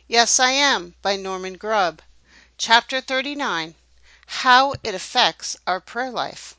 Yes, I Am by Norman Grubb. Chapter 39. How it affects our prayer life.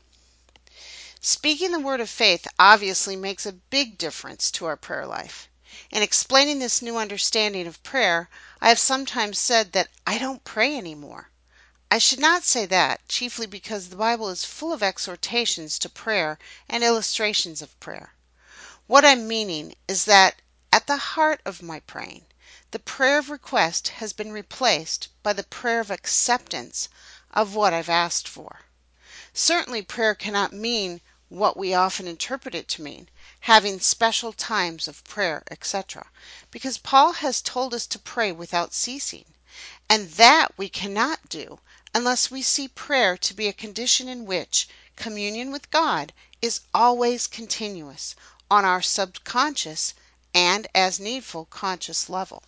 Speaking the word of faith obviously makes a big difference to our prayer life. In explaining this new understanding of prayer, I have sometimes said that I don't pray anymore. I should not say that, chiefly because the Bible is full of exhortations to prayer and illustrations of prayer. What I'm meaning is that at the heart of my praying, the prayer of request has been replaced by the prayer of acceptance of what I've asked for. Certainly, prayer cannot mean what we often interpret it to mean, having special times of prayer, etc., because Paul has told us to pray without ceasing, and that we cannot do unless we see prayer to be a condition in which communion with God is always continuous on our subconscious and, as needful, conscious level.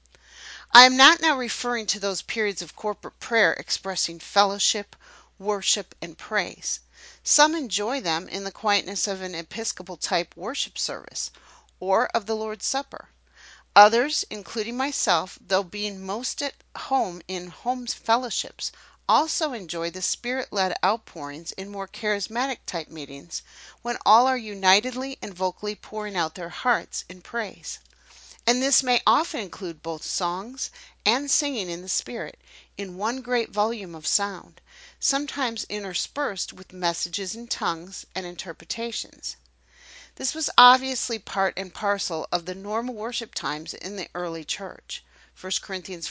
I am not now referring to those periods of corporate prayer expressing fellowship, worship, and praise. Some enjoy them in the quietness of an Episcopal type worship service or of the Lord's Supper. Others, including myself, though being most at home in home fellowships, also enjoy the spirit-led outpourings in more charismatic type meetings when all are unitedly and vocally pouring out their hearts in praise. And this may often include both songs and singing in the Spirit in one great volume of sound, sometimes interspersed with messages in tongues and interpretations. This was obviously part and parcel of the normal worship times in the early church. 1 Corinthians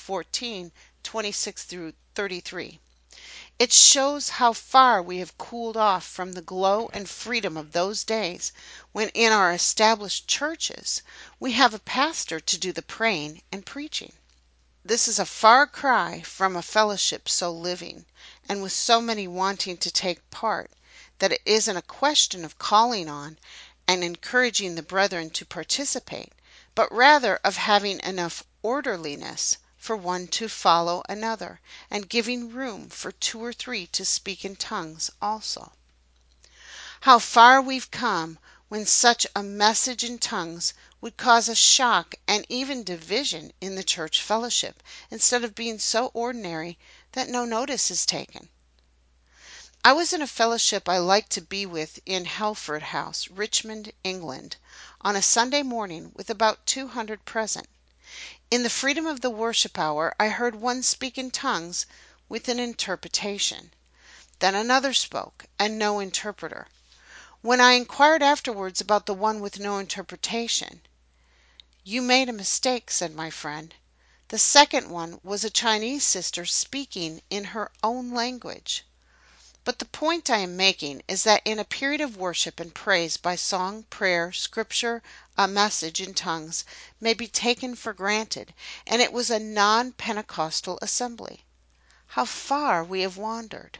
14:26 through 33. It shows how far we have cooled off from the glow and freedom of those days when in our established churches we have a pastor to do the praying and preaching. This is a far cry from a fellowship so living, and with so many wanting to take part, that it isn't a question of calling on and encouraging the brethren to participate, but rather of having enough orderliness for one to follow another, and giving room for two or three to speak in tongues also. How far we've come when such a message in tongues would cause a shock and even division in the church fellowship, instead of being so ordinary that no notice is taken. I was in a fellowship I liked to be with in Helford House, Richmond, England, on a Sunday morning with about 200 present. In the freedom of the worship hour I heard one speak in tongues with an interpretation. Then another spoke, and no interpreter. When I inquired afterwards about the one with no interpretation, "You made a mistake," said my friend. "The second one was a Chinese sister speaking in her own language." But the point I am making is that in a period of worship and praise by song, prayer, scripture, a message in tongues may be taken for granted, and it was a non-Pentecostal assembly. How far we have wandered!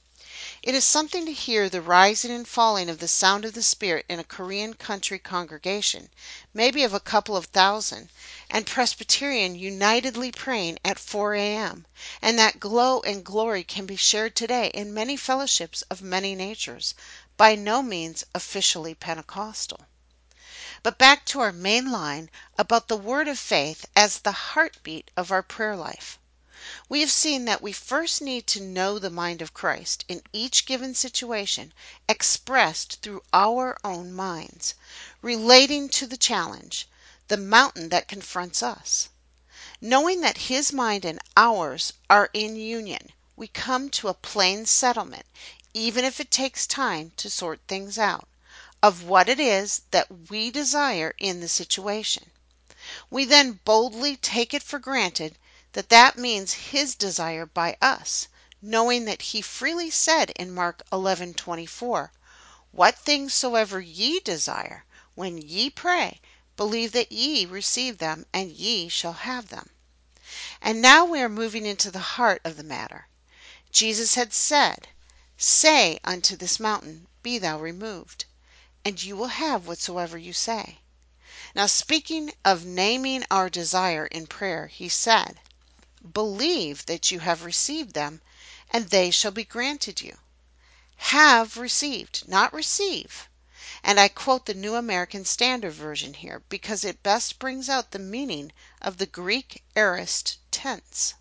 It is something to hear the rising and falling of the sound of the Spirit in a Korean country congregation, maybe of a couple of thousand, and Presbyterian unitedly praying at 4 a.m., and that glow and glory can be shared today in many fellowships of many natures, by no means officially Pentecostal. But back to our main line about the word of faith as the heartbeat of our prayer life. We have seen that we first need to know the mind of Christ in each given situation, expressed through our own minds, relating to the challenge, the mountain that confronts us. Knowing that His mind and ours are in union, we come to a plain settlement, even if it takes time to sort things out, of what it is that we desire in the situation. We then boldly take it for granted that that means His desire by us, knowing that He freely said in Mark 11:24, "What things soever ye desire, when ye pray, believe that ye receive them, and ye shall have them." And now we are moving into the heart of the matter. Jesus had said, "Say unto this mountain, Be thou removed, and you will have whatsoever you say." Now, speaking of naming our desire in prayer, He said, "Believe that you have received them, and they shall be granted you." Have received, not receive. And I quote the New American Standard Version here because it best brings out the meaning of the Greek aorist tense.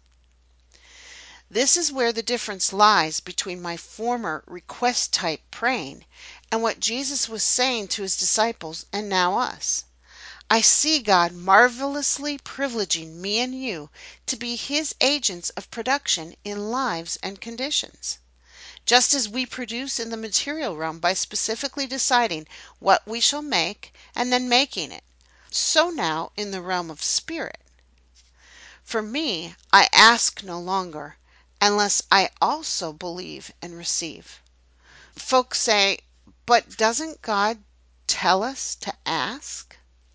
This is where the difference lies between my former request type praying and what Jesus was saying to his disciples and now us. I see God marvelously privileging me and you to be his agents of production in lives and conditions. Just as we produce in the material realm by specifically deciding what we shall make and then making it, so now in the realm of spirit. For me, I ask no longer unless I also believe and receive. Folks say, but doesn't God tell us to ask?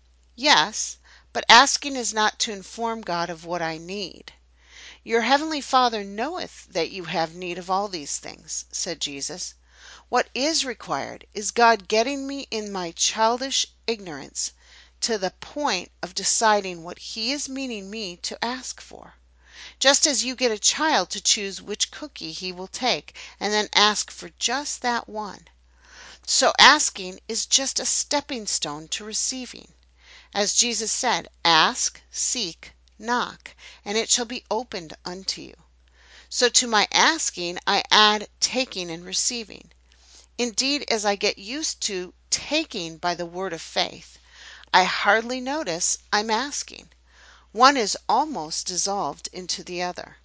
Yes, but asking is not to inform God of what I need. Your heavenly Father knoweth that you have need of all these things, said Jesus. What is required is God getting me in my childish ignorance to the point of deciding what he is meaning me to ask for. Just as you get a child to choose which cookie he will take and then ask for just that one. So asking is just a stepping stone to receiving. As Jesus said, ask, seek, knock, and it shall be opened unto you. So to my asking I add taking and receiving. Indeed, as I get used to taking by the word of faith, I hardly notice I'm asking. One is almost dissolved into the other.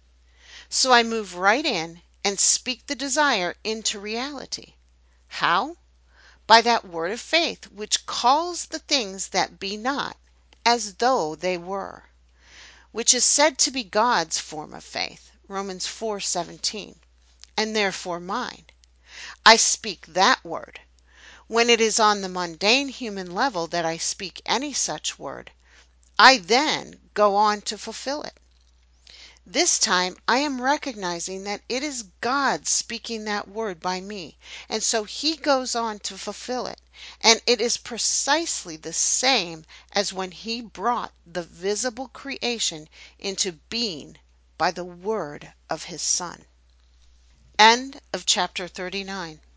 So I move right in and speak the desire into reality. How? By that word of faith which calls the things that be not as though they were, which is said to be God's form of faith, Romans 4:17, and therefore mine. I speak that word. When it is on the mundane human level that I speak any such word, I then go on to fulfill it. This time I am recognizing that it is God speaking that word by me, and so he goes on to fulfill it. And it is precisely the same as when he brought the visible creation into being by the word of his Son. End of chapter 39.